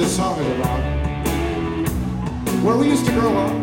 this song is about. Where we used to grow up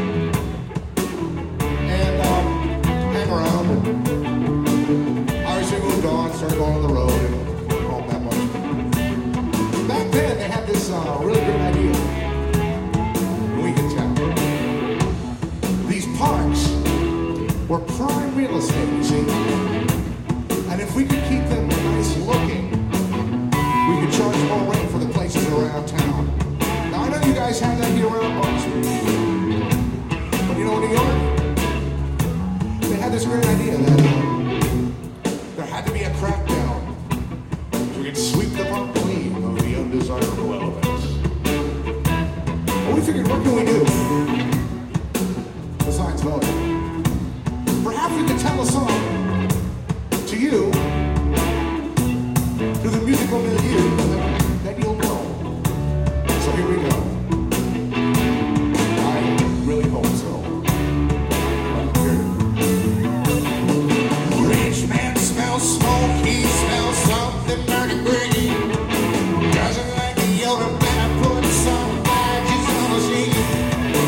and hang around. And obviously moved on, started going on the road and not home that much. Back then they had this really great idea. We could tell. These parks were prime real estate, you see. And if we could keep them nice looking, we could charge more rent for the places around town. Now I know you guys have that here around Boston. But you know, in New York, they had this great idea that there had to be a crackdown so we could sweep the park clean of the undesirable elements. Well, we figured, what can we do besides voting? Perhaps we could tell a song to you through the musical milieu that you'll know. So here we go. I really hope so. Rich man smells smoke, he smells something dirty green. Doesn't like the odor, but I put some badges on his knee.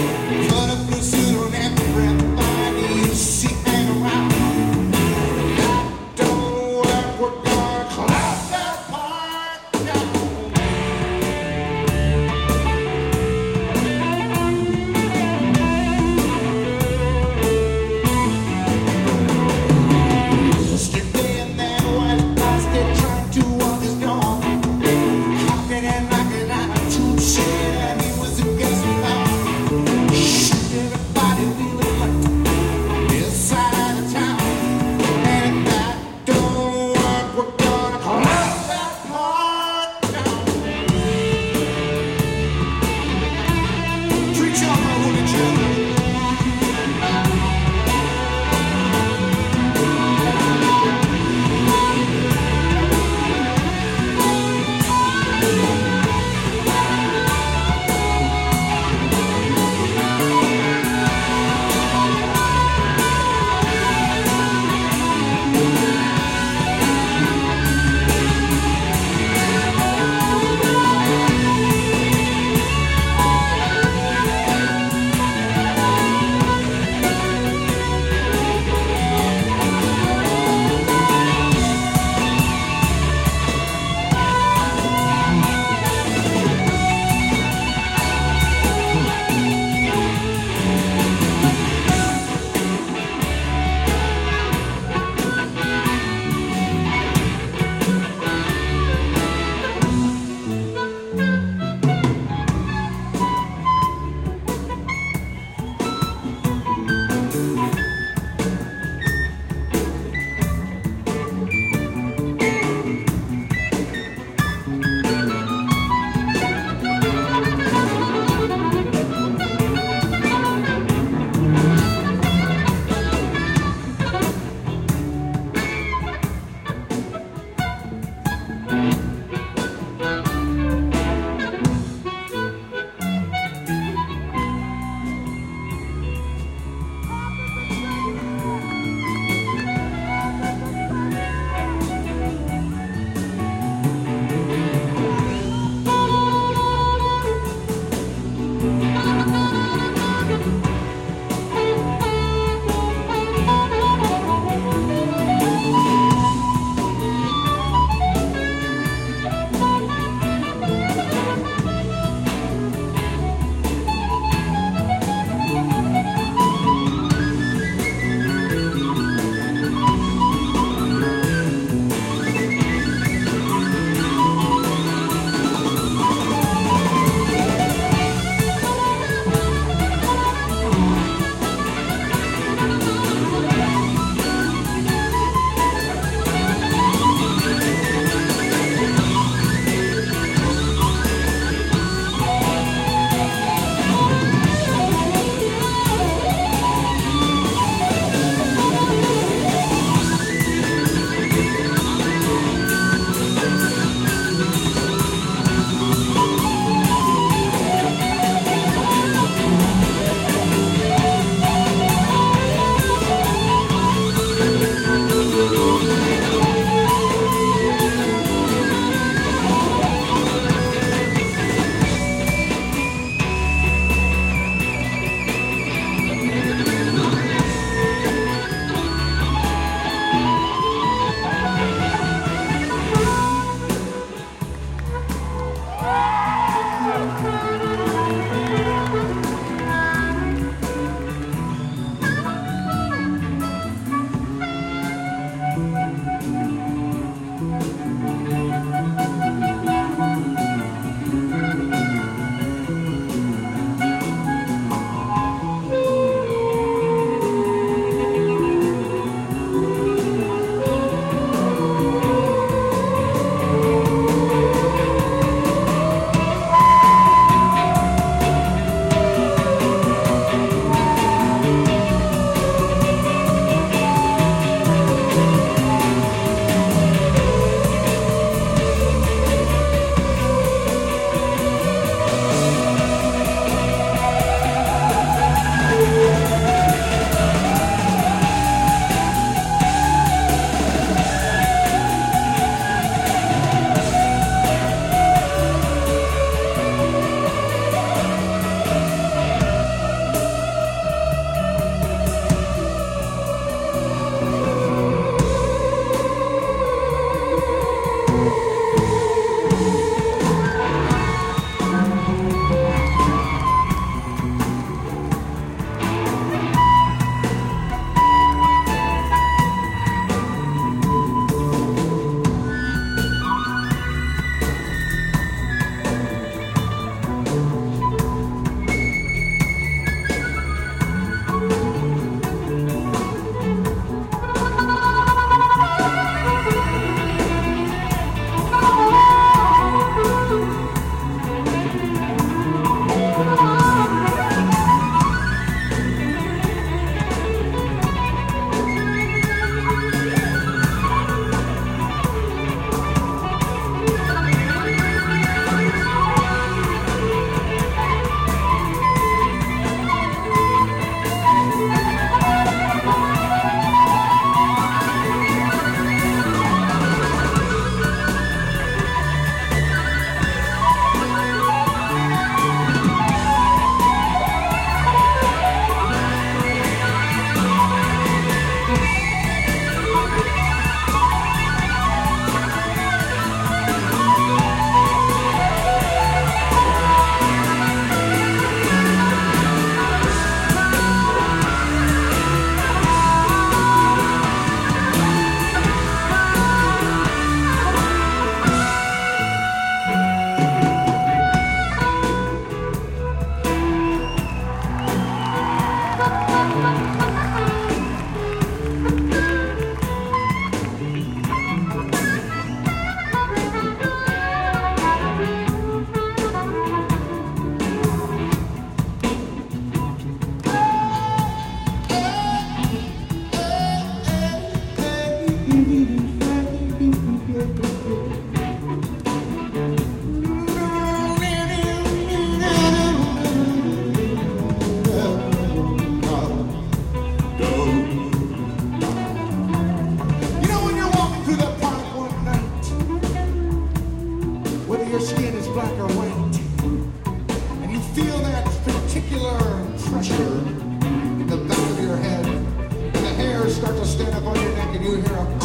and you hear a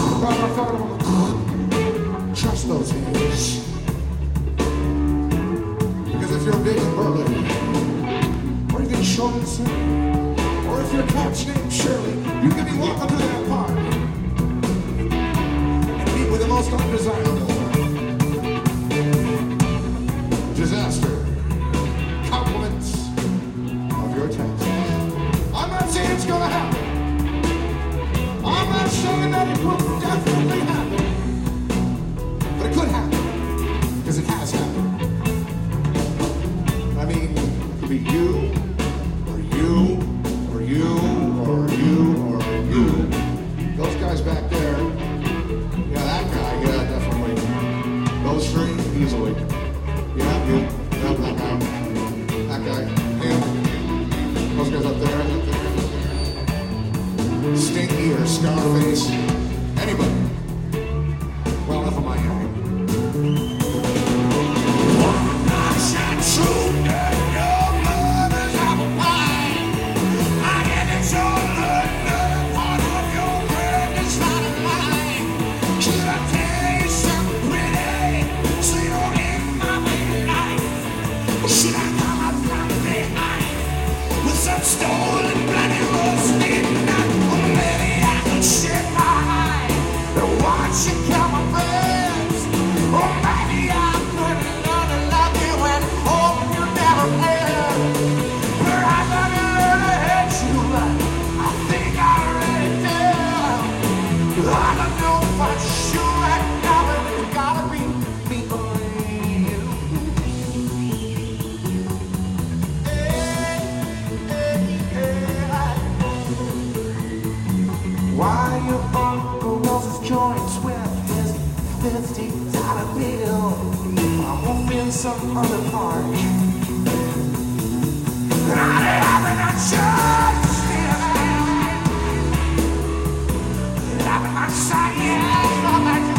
trust those hands. Because if you're big and burly, or if you're short and slim, or if your cat's named Shirley, you can be walking through that park and meet with the most undesirable disaster compliments of your taxes. I'm not saying it's gonna happen. I'm not saying that it will definitely happen. But it could happen. Because it has happened. I mean, it could be you, or you, or you, or you, or you. Those guys back there, yeah, that guy, yeah, definitely. Those three, easily. Yeah, you, yeah, that guy, him, those guys up there, Stinky or Scarface, anybody. Well, enough of my yelling. Stolen bloody rose midnight, or maybe I could shit my eye and watch you count my friends, or maybe I could learn to love you and hope you never will. But I gotta learn to hate you, I think I already do. I don't know for sure right now, but it's gotta be me or you. Why your uncle rolls his joints with his $50 bill? I'm moving some other part. I haven't a chance to steal it. I've been outside, yeah,